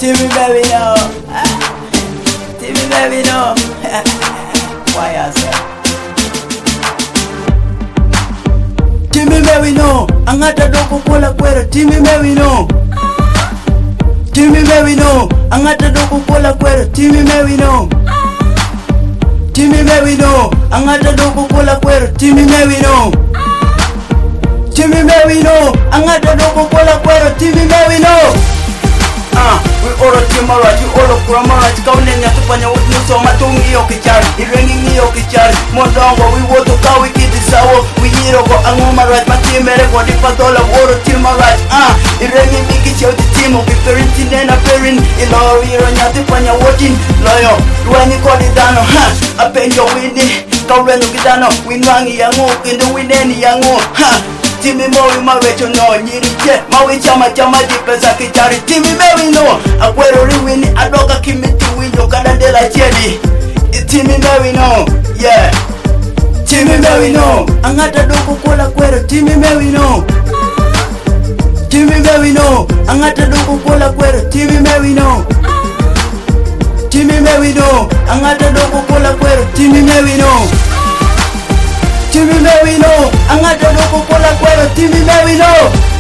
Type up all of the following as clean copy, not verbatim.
Timmy baby no. Timmy baby no. Why I say? Timmy baby no. Angata doko kola kwero. Timmy baby no. Timmy baby no. Angata doko kola kwero. Timmy baby no. Timmy baby no. Angata doko kola kwero. Timmy baby no. Timmy baby no. Angata doko kola kwero. Timmy baby no. We oro timara, you oro kuramara, kaunenya tupanya utnuso matungi yokichari, irengi yokichari, mondongo we woto kawi kiti sawo, we hiro go angumara, matimere go dipatola oro timara, irengi miki choti timo, be parenting and a parent, ilo hiro nyati panya wotin, loyo, duani kodi dano, apenjo wini, kaureno kidano, winwangi yangu, kindu wineni yangu, Timmy Mowi mawecho no nyirije mawe chama dipesa kichari Timmy Mewi no akwero riwini adoka kimiti winyo kada dela chedi Timmy Mewi no yeah Timmy Mewi no angata doko kola kwero Timmy Mewi no Timmy Mewi no angata doko kola kwero Timmy Mewi no Timmy Mewi no angata doko kola kwero Timmy Mewi no Timmy Mewi no, angata doko kola kwero Timmy Mewi no.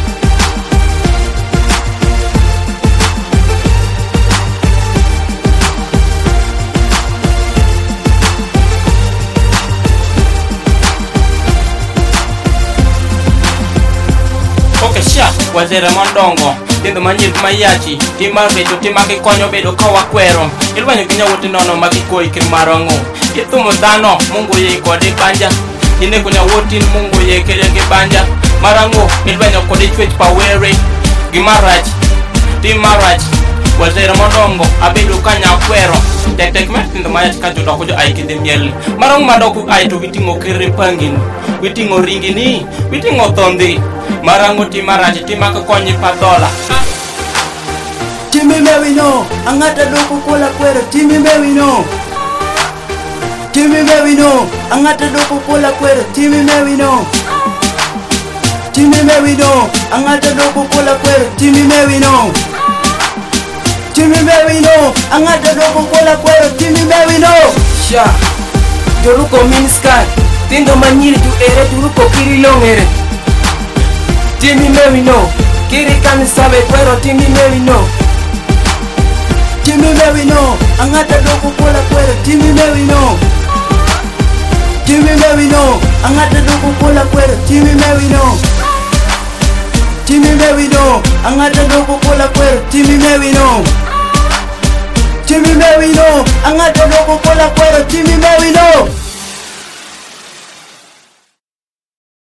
Okay, sha, wazere mondongo. Tindo manyir mayachi, timar bedo timaki konyo bedo kawa kwero. Ilwanyo ginya wote nono makiko ikirmarongo. Itumo dano, Mungu ye kodi banja. Ine kunya wotin Mungu ye kerenge banja. Marango, ilwanyo kodi chwech pawere. Gimarach, timarach. Wazere mondongo, abedo kanya kwero. Tek me, tindo mayachi kajuta kujo aikide mieli. Marango madoku aitu witingo kere pangin. Witingo ringini, witingo tondi. Marango timarach, timaka konyi padola. Timmy Mewi no, angata doko kola kwero Timmy Mewi no. Timmy Mewi no, angata doko kola kwero Timmy Mewi no. Timmy Mewi no, angata doko kola kwero Timmy Mewi no. Timmy Mewi no, angata doko kola kwero Timmy Mewi no. Sha, Joruko miniskan, tindo manyiri tu ere Joruko kiri longere. Timmy Mewi no, kiri kami sabe kwero Timmy Mewi no. Timmy Mewi no, angata doko kola kwero Timmy Mewi no. Timmy Mewi no, angata doko kola kwero Timmy Mewi no. Timmy Mewi no, angata doko kola kwero Timmy Mewi no. Timmy Mewi no, angata doko kola kwero Timmy Mewi no.